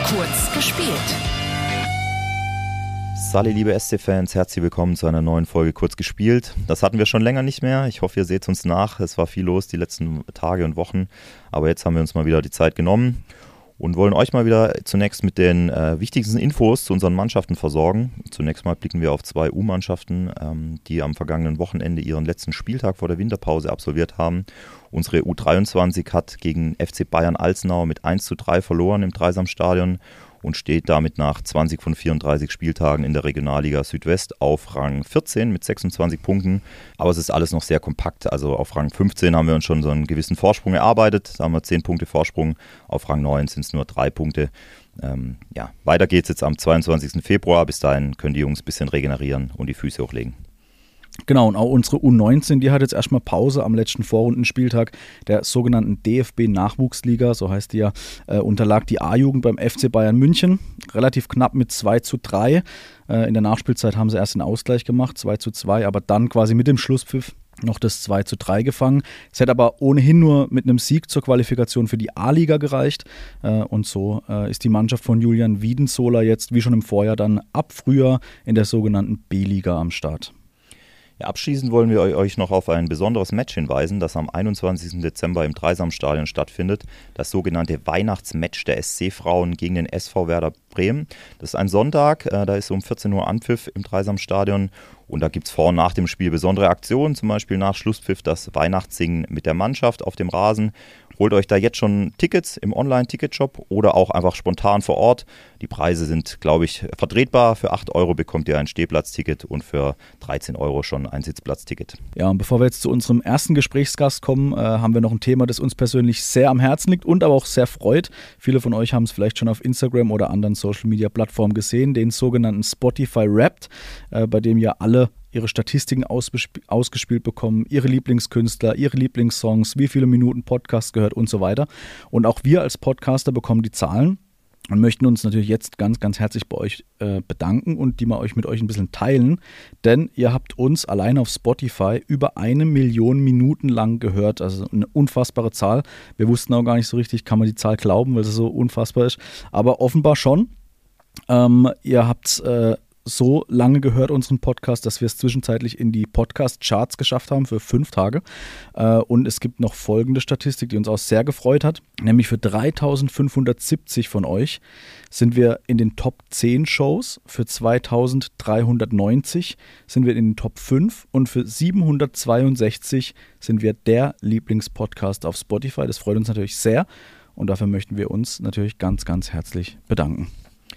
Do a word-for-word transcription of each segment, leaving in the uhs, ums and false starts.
Kurz gespielt. Salli, liebe S C-Fans, herzlich willkommen zu einer neuen Folge Kurz gespielt. Das hatten wir schon länger nicht mehr. Ich hoffe, ihr seht uns nach. Es war viel los die letzten Tage und Wochen, aber jetzt haben wir uns mal wieder die Zeit genommen und wollen euch mal wieder zunächst mit den äh, wichtigsten Infos zu unseren Mannschaften versorgen. Zunächst mal blicken wir auf zwei U-Mannschaften, ähm, die am vergangenen Wochenende ihren letzten Spieltag vor der Winterpause absolviert haben. Unsere U dreiundzwanzig hat gegen F C Bayern Alzenau mit eins zu drei verloren im Dreisamstadion und steht damit nach zwanzig von vierunddreißig Spieltagen in der Regionalliga Südwest auf Rang vierzehn mit sechsundzwanzig Punkten. Aber es ist alles noch sehr kompakt. Also auf Rang fünfzehn haben wir uns schon so einen gewissen Vorsprung erarbeitet. Da haben wir zehn Punkte Vorsprung. Auf Rang neun sind es nur drei Punkte. Ähm, ja, weiter geht's jetzt am zweiundzwanzigsten Februar. Bis dahin können die Jungs ein bisschen regenerieren und die Füße hochlegen. Genau, und auch unsere U neunzehn, die hat jetzt erstmal Pause am letzten Vorrundenspieltag der sogenannten D F B-Nachwuchsliga, so heißt die ja, äh, unterlag die A-Jugend beim F C Bayern München, relativ knapp mit zwei zu drei. Äh, in der Nachspielzeit haben sie erst den Ausgleich gemacht, zwei zu zwei, aber dann quasi mit dem Schlusspfiff noch das zwei zu drei gefangen. Es hätte aber ohnehin nur mit einem Sieg zur Qualifikation für die A-Liga gereicht. Äh, und so äh, ist die Mannschaft von Julian Wiedensohler jetzt, wie schon im Vorjahr, dann ab Frühjahr in der sogenannten B-Liga am Start. Ja, abschließend wollen wir euch noch auf ein besonderes Match hinweisen, das am einundzwanzigsten Dezember im Dreisamstadion stattfindet. Das sogenannte Weihnachtsmatch der S C-Frauen gegen den S V Werder Bremen. Das ist ein Sonntag, äh, da ist um vierzehn Uhr Anpfiff im Dreisamstadion. Und da gibt es vor und nach dem Spiel besondere Aktionen, zum Beispiel nach Schlusspfiff das Weihnachtssingen mit der Mannschaft auf dem Rasen. Holt euch da jetzt schon Tickets im Online-Ticketshop oder auch einfach spontan vor Ort. Die Preise sind, glaube ich, vertretbar. Für acht Euro bekommt ihr ein Stehplatzticket und für dreizehn Euro schon ein Sitzplatzticket. Ja, und bevor wir jetzt zu unserem ersten Gesprächsgast kommen, äh, haben wir noch ein Thema, das uns persönlich sehr am Herzen liegt und aber auch sehr freut. Viele von euch haben es vielleicht schon auf Instagram oder anderen Social-Media-Plattformen gesehen, den sogenannten Spotify Wrapped, äh, bei dem ja alle ihre Statistiken ausbesp- ausgespielt bekommen, ihre Lieblingskünstler, ihre Lieblingssongs, wie viele Minuten Podcast gehört und so weiter. Und auch wir als Podcaster bekommen die Zahlen und möchten uns natürlich jetzt ganz, ganz herzlich bei euch äh, bedanken und die mal euch mit euch ein bisschen teilen, denn ihr habt uns allein auf Spotify über eine Million Minuten lang gehört, also eine unfassbare Zahl. Wir wussten auch gar nicht so richtig, kann man die Zahl glauben, weil sie so unfassbar ist, aber offenbar schon. Ähm, ihr habt äh, so lange gehört unseren Podcast, dass wir es zwischenzeitlich in die Podcast-Charts geschafft haben für fünf Tage. Äh, und es gibt noch folgende Statistik, die uns auch sehr gefreut hat, nämlich für dreitausendfünfhundertsiebzig von euch sind wir in den Top zehn Shows, für zweitausenddreihundertneunzig sind wir in den Top fünf und für siebenhundertzweiundsechzig sind wir der Lieblingspodcast auf Spotify. Das freut uns natürlich sehr und dafür möchten wir uns natürlich ganz, ganz herzlich bedanken.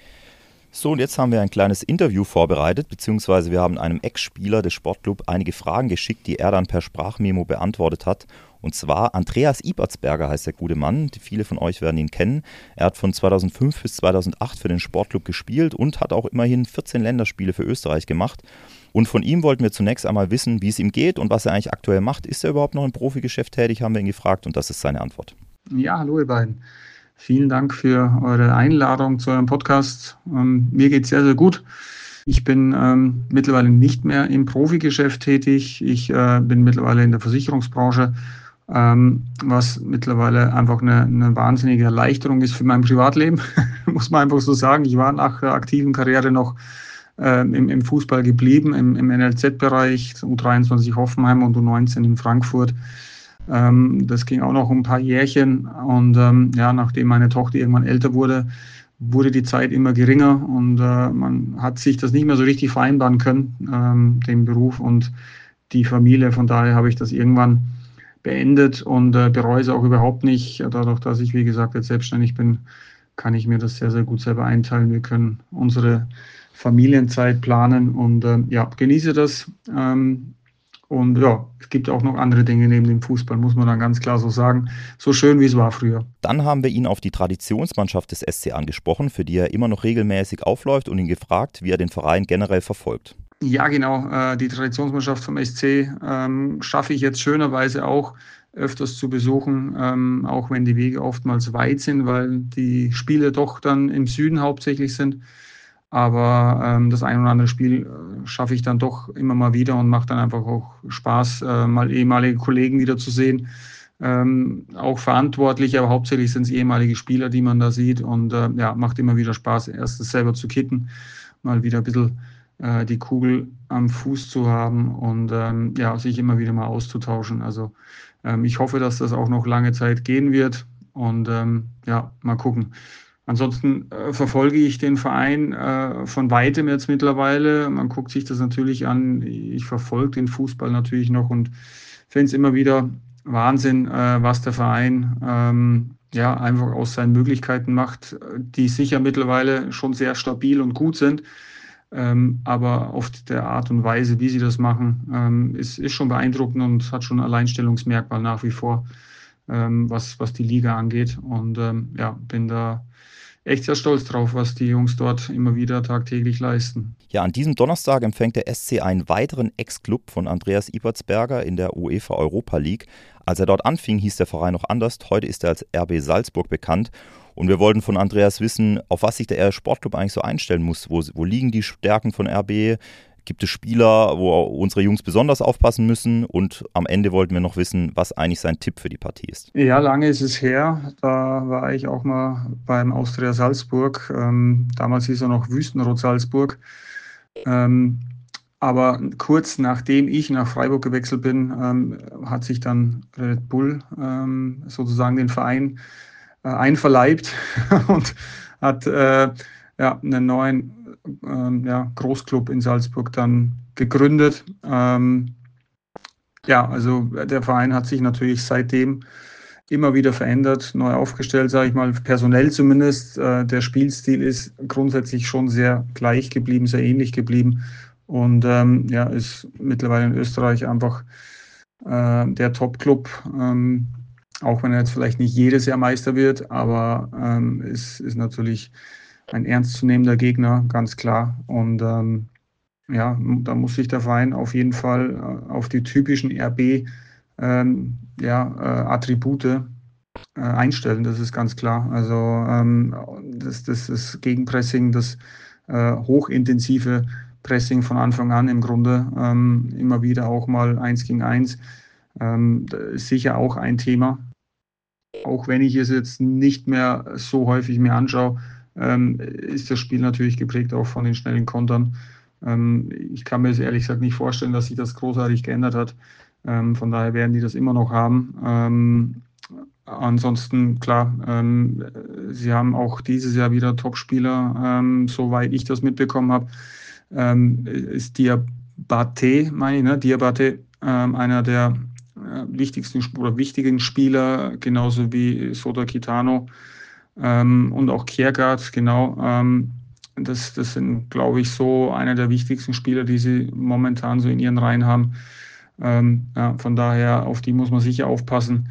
So, und jetzt haben wir ein kleines Interview vorbereitet, beziehungsweise wir haben einem Ex-Spieler des Sportclub einige Fragen geschickt, die er dann per Sprachmemo beantwortet hat. Und zwar Andreas Ibertsberger heißt der gute Mann, viele von euch werden ihn kennen. Er hat von zweitausendfünf bis zweitausendacht für den Sportclub gespielt und hat auch immerhin vierzehn Länderspiele für Österreich gemacht. Und von ihm wollten wir zunächst einmal wissen, wie es ihm geht und was er eigentlich aktuell macht. Ist er überhaupt noch im Profigeschäft tätig, haben wir ihn gefragt und das ist seine Antwort. Ja, hallo ihr beiden. Vielen Dank für eure Einladung zu eurem Podcast. Ähm, mir geht es sehr, sehr gut. Ich bin ähm, mittlerweile nicht mehr im Profigeschäft tätig. Ich äh, bin mittlerweile in der Versicherungsbranche, ähm, was mittlerweile einfach eine, eine wahnsinnige Erleichterung ist für mein Privatleben, muss man einfach so sagen. Ich war nach der aktiven Karriere noch äh, im, im Fußball geblieben, im, im N L Z-Bereich, U dreiundzwanzig Hoffenheim und U neunzehn in Frankfurt. Ähm, das ging auch noch um ein paar Jährchen und ähm, ja, nachdem meine Tochter irgendwann älter wurde, wurde die Zeit immer geringer und äh, man hat sich das nicht mehr so richtig vereinbaren können, ähm, den Beruf und die Familie. Von daher habe ich das irgendwann beendet und äh, bereue es auch überhaupt nicht. Dadurch, dass ich, wie gesagt, jetzt selbstständig bin, kann ich mir das sehr, sehr gut selber einteilen. Wir können unsere Familienzeit planen und äh, ja, genieße das. Ähm, Und ja, es gibt auch noch andere Dinge neben dem Fußball, muss man dann ganz klar so sagen. So schön, wie es war früher. Dann haben wir ihn auf die Traditionsmannschaft des S C angesprochen, für die er immer noch regelmäßig aufläuft und ihn gefragt, wie er den Verein generell verfolgt. Ja, genau. Die Traditionsmannschaft vom S C ähm, schaffe ich jetzt schönerweise auch öfters zu besuchen, ähm, auch wenn die Wege oftmals weit sind, weil die Spiele doch dann im Süden hauptsächlich sind. Aber ähm, das ein oder andere Spiel äh, schaffe ich dann doch immer mal wieder und macht dann einfach auch Spaß, äh, mal ehemalige Kollegen wieder zu sehen. ähm, auch verantwortlich, aber hauptsächlich sind es ehemalige Spieler, die man da sieht und äh, ja, macht immer wieder Spaß, erstens selber zu kicken, mal wieder ein bisschen äh, die Kugel am Fuß zu haben und ähm, ja, sich immer wieder mal auszutauschen. Also ähm, ich hoffe, dass das auch noch lange Zeit gehen wird und ähm, ja, mal gucken. Ansonsten äh, verfolge ich den Verein äh, von weitem jetzt mittlerweile. Man guckt sich das natürlich an. Ich verfolge den Fußball natürlich noch und finde es immer wieder Wahnsinn, äh, was der Verein ähm, ja einfach aus seinen Möglichkeiten macht, die sicher mittlerweile schon sehr stabil und gut sind. Ähm, aber auf der Art und Weise, wie sie das machen, ähm, ist, ist schon beeindruckend und hat schon ein Alleinstellungsmerkmal nach wie vor, ähm, was, was die Liga angeht. Und ähm, ja, bin da echt sehr stolz drauf, was die Jungs dort immer wieder tagtäglich leisten. Ja, an diesem Donnerstag empfängt der S C einen weiteren Ex-Club von Andreas Ibertsberger in der UEFA Europa League. Als er dort anfing, hieß der Verein noch anders. Heute ist er als R B Salzburg bekannt. Und wir wollten von Andreas wissen, auf was sich der Sportclub eigentlich so einstellen muss. Wo, wo liegen die Stärken von R B? Gibt es Spieler, wo unsere Jungs besonders aufpassen müssen? Und am Ende wollten wir noch wissen, was eigentlich sein Tipp für die Partie ist. Ja, lange ist es her. Da war ich auch mal beim Austria Salzburg. Ähm, damals hieß er noch Wüstenrot Salzburg. Ähm, aber kurz nachdem ich nach Freiburg gewechselt bin, ähm, hat sich dann Red Bull ähm, sozusagen den Verein äh, einverleibt und hat äh, ja, einen neuen ähm, ja, Großclub in Salzburg dann gegründet. Ähm, ja, also der Verein hat sich natürlich seitdem immer wieder verändert, neu aufgestellt, sage ich mal, personell zumindest. Äh, der Spielstil ist grundsätzlich schon sehr gleich geblieben, sehr ähnlich geblieben und ähm, ja, ist mittlerweile in Österreich einfach äh, der Top-Club, ähm, auch wenn er jetzt vielleicht nicht jedes Jahr Meister wird, aber ähm, es ist natürlich ein ernstzunehmender Gegner, ganz klar. Und ähm, ja, da muss sich der Verein auf jeden Fall äh, auf die typischen R B ähm, ja, äh, Attribute äh, einstellen, das ist ganz klar. Also ähm, das, das, das Gegenpressing, das äh, hochintensive Pressing von Anfang an im Grunde, ähm, immer wieder auch mal eins gegen eins, ähm, ist sicher auch ein Thema. Auch wenn ich es jetzt nicht mehr so häufig mir anschaue, ähm, ist das Spiel natürlich geprägt auch von den schnellen Kontern. Ähm, ich kann mir es ehrlich gesagt nicht vorstellen, dass sich das großartig geändert hat. Ähm, von daher werden die das immer noch haben. Ähm, ansonsten, klar, ähm, sie haben auch dieses Jahr wieder Topspieler, ähm, soweit ich das mitbekommen habe, ähm, ist Diabate, meine ich, ne? Diabate, ähm, einer der äh, wichtigsten oder wichtigen Spieler, genauso wie Sota Kitano ähm, und auch Kjærgaard, genau. Ähm, das, das sind, glaube ich, so einer der wichtigsten Spieler, die sie momentan so in ihren Reihen haben. Ähm, ja, von daher, auf die muss man sicher aufpassen.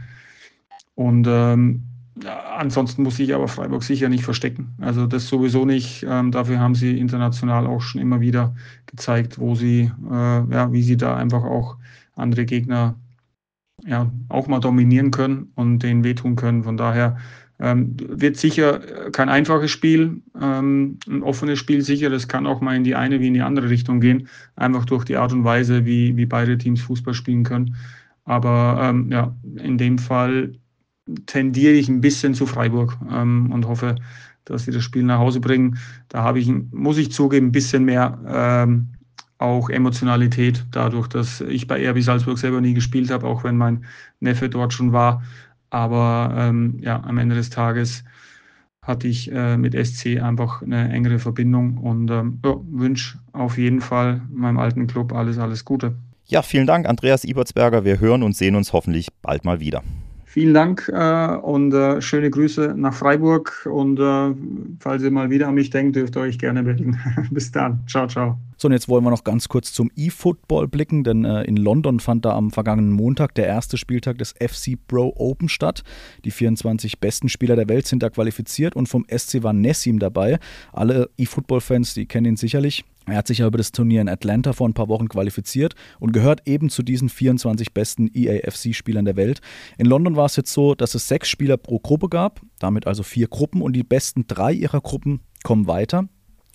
Und ähm, ja, ansonsten muss sich aber Freiburg sicher nicht verstecken. Also das sowieso nicht. Ähm, dafür haben sie international auch schon immer wieder gezeigt, wo sie, äh, ja, wie sie da einfach auch andere Gegner ja, auch mal dominieren können und denen wehtun können. Von daher ähm, wird sicher kein einfaches Spiel, ähm, ein offenes Spiel sicher. Das kann auch mal in die eine wie in die andere Richtung gehen, einfach durch die Art und Weise, wie, wie beide Teams Fußball spielen können. Aber ähm, ja, in dem Fall tendiere ich ein bisschen zu Freiburg ähm, und hoffe, dass sie das Spiel nach Hause bringen. Da habe ich, muss ich zugeben, ein bisschen mehr ähm, auch Emotionalität, dadurch, dass ich bei R B Salzburg selber nie gespielt habe, auch wenn mein Neffe dort schon war. Aber ähm, ja, am Ende des Tages hatte ich äh, mit S C einfach eine engere Verbindung und ähm, ja, wünsche auf jeden Fall meinem alten Club alles, alles Gute. Ja, vielen Dank, Andreas Ibertsberger. Wir hören und sehen uns hoffentlich bald mal wieder. Vielen Dank äh, und äh, schöne Grüße nach Freiburg und äh, falls ihr mal wieder an mich denkt, dürft ihr euch gerne melden. Bis dann. Ciao, ciao. So, und jetzt wollen wir noch ganz kurz zum E-Football blicken, denn äh, in London fand da am vergangenen Montag der erste Spieltag des F C Pro Open statt. Die vierundzwanzig besten Spieler der Welt sind da qualifiziert und vom S C war Nessim dabei. Alle E-Football-Fans, die kennen ihn sicherlich. Er hat sich ja über das Turnier in Atlanta vor ein paar Wochen qualifiziert und gehört eben zu diesen vierundzwanzig besten E A F C-Spielern der Welt. In London war es jetzt so, dass es sechs Spieler pro Gruppe gab, damit also vier Gruppen und die besten drei ihrer Gruppen kommen weiter.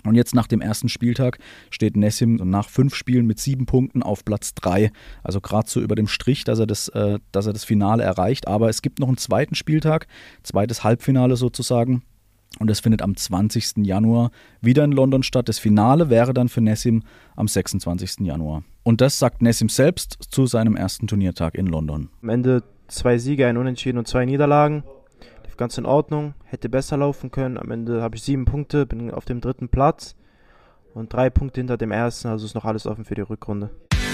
Und jetzt nach dem ersten Spieltag steht Nessim nach fünf Spielen mit sieben Punkten auf Platz drei. Also gerade so über dem Strich, dass er, das, äh, dass er das Finale erreicht. Aber es gibt noch einen zweiten Spieltag, zweites Halbfinale sozusagen. Und das findet am zwanzigsten Januar wieder in London statt. Das Finale wäre dann für Nessim am sechsundzwanzigsten Januar. Und das sagt Nessim selbst zu seinem ersten Turniertag in London. Am Ende zwei Siege, ein Unentschieden und zwei Niederlagen. Lief ganz in Ordnung, hätte besser laufen können. Am Ende habe ich sieben Punkte, bin auf dem dritten Platz und drei Punkte hinter dem ersten. Also ist noch alles offen für die Rückrunde.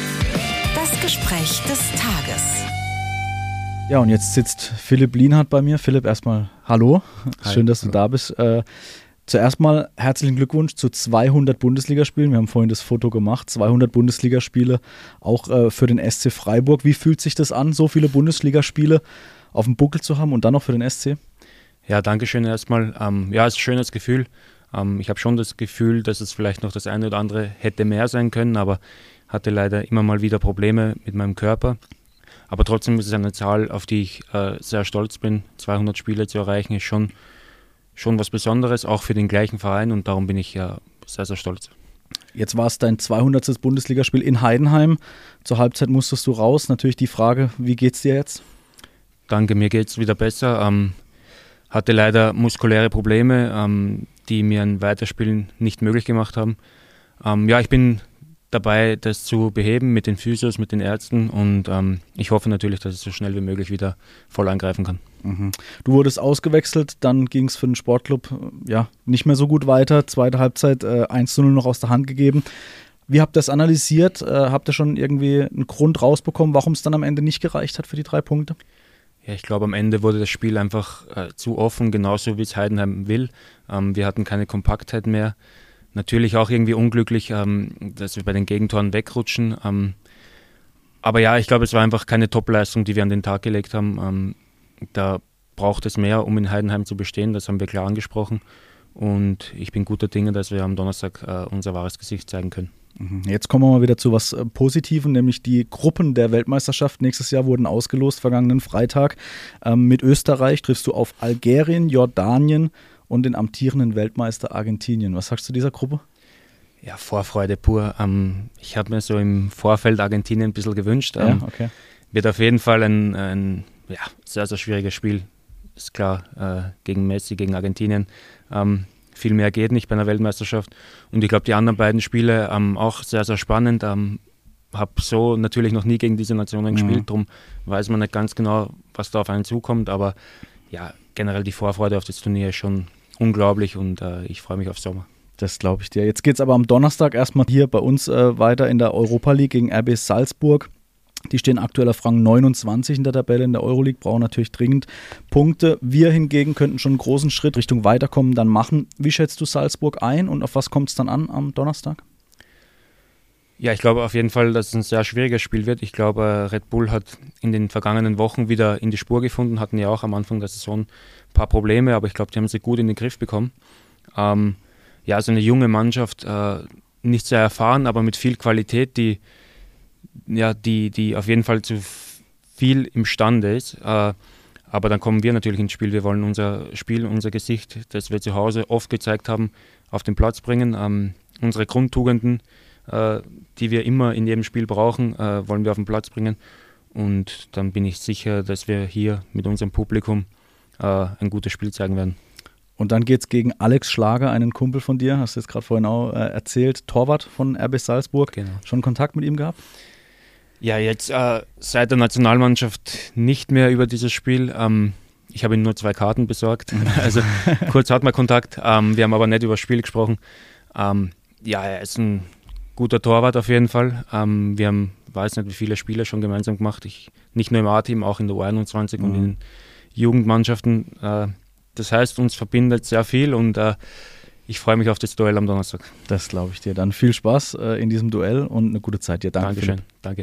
Das Gespräch des Tages. Ja, und jetzt sitzt Philipp Lienhardt bei mir. Philipp, erstmal hallo. Hi. Schön, dass du Hallo. da bist. Äh, zuerst mal herzlichen Glückwunsch zu zweihundert Bundesligaspielen. Wir haben vorhin das Foto gemacht. zweihundert Bundesligaspiele, auch äh, für den S C Freiburg. Wie fühlt sich das an, so viele Bundesligaspiele auf dem Buckel zu haben und dann noch für den S C? Ja, danke schön erstmal. Ähm, ja, es ist ein schönes Gefühl. Ähm, ich habe schon das Gefühl, dass es vielleicht noch das eine oder andere hätte mehr sein können, aber hatte leider immer mal wieder Probleme mit meinem Körper. Aber trotzdem ist es eine Zahl, auf die ich äh, sehr stolz bin. zweihundert Spiele zu erreichen ist schon, schon was Besonderes, auch für den gleichen Verein, und darum bin ich ja sehr, sehr stolz. Jetzt war es dein zweihundertstes Bundesligaspiel in Heidenheim. Zur Halbzeit musstest du raus. Natürlich die Frage, wie geht's dir jetzt? Danke, mir geht es wieder besser. Ähm, hatte leider muskuläre Probleme, ähm, die mir ein Weiterspielen nicht möglich gemacht haben. Ähm, ja, ich bin dabei, das zu beheben mit den Physios, mit den Ärzten, und ähm, ich hoffe natürlich, dass ich so schnell wie möglich wieder voll angreifen kann. Mhm. Du wurdest ausgewechselt, dann ging es für den Sportclub äh, ja, nicht mehr so gut weiter. Zweite Halbzeit äh, eins zu null noch aus der Hand gegeben. Wie habt ihr das analysiert? Äh, habt ihr schon irgendwie einen Grund rausbekommen, warum es dann am Ende nicht gereicht hat für die drei Punkte? Ja, ich glaube, am Ende wurde das Spiel einfach äh, zu offen, genauso wie es Heidenheim will. Ähm, wir hatten keine Kompaktheit mehr. Natürlich auch irgendwie unglücklich, ähm, dass wir bei den Gegentoren wegrutschen. Ähm, aber ja, ich glaube, es war einfach keine Topleistung, die wir an den Tag gelegt haben. Ähm, da braucht es mehr, um in Heidenheim zu bestehen. Das haben wir klar angesprochen. Und ich bin guter Dinge, dass wir am Donnerstag äh, unser wahres Gesicht zeigen können. Jetzt kommen wir mal wieder zu was äh, Positivem, nämlich die Gruppen der Weltmeisterschaft nächstes Jahr wurden ausgelost, vergangenen Freitag. Ähm, mit Österreich triffst du auf Algerien, Jordanien und den amtierenden Weltmeister Argentinien. Was sagst du zu dieser Gruppe? Ja, Vorfreude pur. Ähm, ich habe mir so im Vorfeld Argentinien ein bisschen gewünscht. Ähm, Ja, okay. Wird auf jeden Fall ein, ein ja, sehr, sehr schwieriges Spiel. Ist klar, äh, gegen Messi, gegen Argentinien. Ähm, viel mehr geht nicht bei einer Weltmeisterschaft. Und ich glaube, die anderen beiden Spiele ähm, auch sehr, sehr spannend. Ähm, habe so natürlich noch nie gegen diese Nationen gespielt. Mhm. Darum weiß man nicht ganz genau, was da auf einen zukommt. Aber ja, generell die Vorfreude auf das Turnier ist schon unglaublich, und äh, ich freue mich auf Sommer. Das glaube ich dir. Jetzt geht es aber am Donnerstag erstmal hier bei uns äh, weiter in der Europa League gegen R B Salzburg. Die stehen aktuell auf Rang neunundzwanzig in der Tabelle in der Euroleague, brauchen natürlich dringend Punkte. Wir hingegen könnten schon einen großen Schritt Richtung Weiterkommen dann machen. Wie schätzt du Salzburg ein und auf was kommt es dann an am Donnerstag? Ja, ich glaube auf jeden Fall, dass es ein sehr schwieriges Spiel wird. Ich glaube, Red Bull hat in den vergangenen Wochen wieder in die Spur gefunden, hatten ja auch am Anfang der Saison ein paar Probleme, aber ich glaube, die haben sie gut in den Griff bekommen. Ähm, ja, also eine junge Mannschaft, äh, nicht sehr erfahren, aber mit viel Qualität, die, ja, die, die auf jeden Fall zu viel imstande ist. Äh, aber dann kommen wir natürlich ins Spiel. Wir wollen unser Spiel, unser Gesicht, das wir zu Hause oft gezeigt haben, auf den Platz bringen. Ähm, unsere Grundtugenden, äh, die wir immer in jedem Spiel brauchen, äh, wollen wir auf den Platz bringen. Und dann bin ich sicher, dass wir hier mit unserem Publikum äh, ein gutes Spiel zeigen werden. Und dann geht es gegen Alex Schlager, einen Kumpel von dir, hast du jetzt gerade vorhin auch äh, erzählt, Torwart von R B Salzburg. Genau. Schon Kontakt mit ihm gehabt? Ja, jetzt äh, seit der Nationalmannschaft nicht mehr über dieses Spiel. Ähm, ich habe ihm nur zwei Karten besorgt. Also kurz hat man Kontakt. Ähm, wir haben aber nicht über das Spiel gesprochen. Ähm, ja, er ist ein guter Torwart auf jeden Fall. Ähm, wir haben, weiß nicht, wie viele Spiele schon gemeinsam gemacht. Ich, nicht nur im A-Team, auch in der U einundzwanzig mhm. und in den Jugendmannschaften. Äh, das heißt, uns verbindet sehr viel, und äh, ich freue mich auf das Duell am Donnerstag. Das glaube ich dir. Dann viel Spaß äh, in diesem Duell und eine gute Zeit dir. Danke. Dankeschön. Philipp. Danke.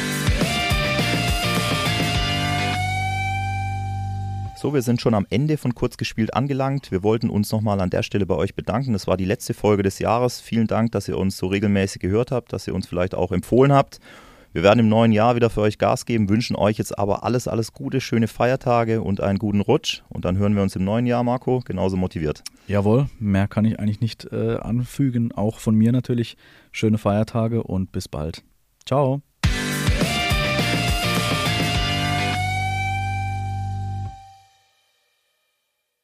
So, wir sind schon am Ende von Kurz gespielt angelangt. Wir wollten uns nochmal an der Stelle bei euch bedanken. Das war die letzte Folge des Jahres. Vielen Dank, dass ihr uns so regelmäßig gehört habt, dass ihr uns vielleicht auch empfohlen habt. Wir werden im neuen Jahr wieder für euch Gas geben, wünschen euch jetzt aber alles, alles Gute, schöne Feiertage und einen guten Rutsch. Und dann hören wir uns im neuen Jahr, Marco, genauso motiviert. Jawohl, mehr kann ich eigentlich nicht äh, anfügen. Auch von mir natürlich schöne Feiertage und bis bald. Ciao.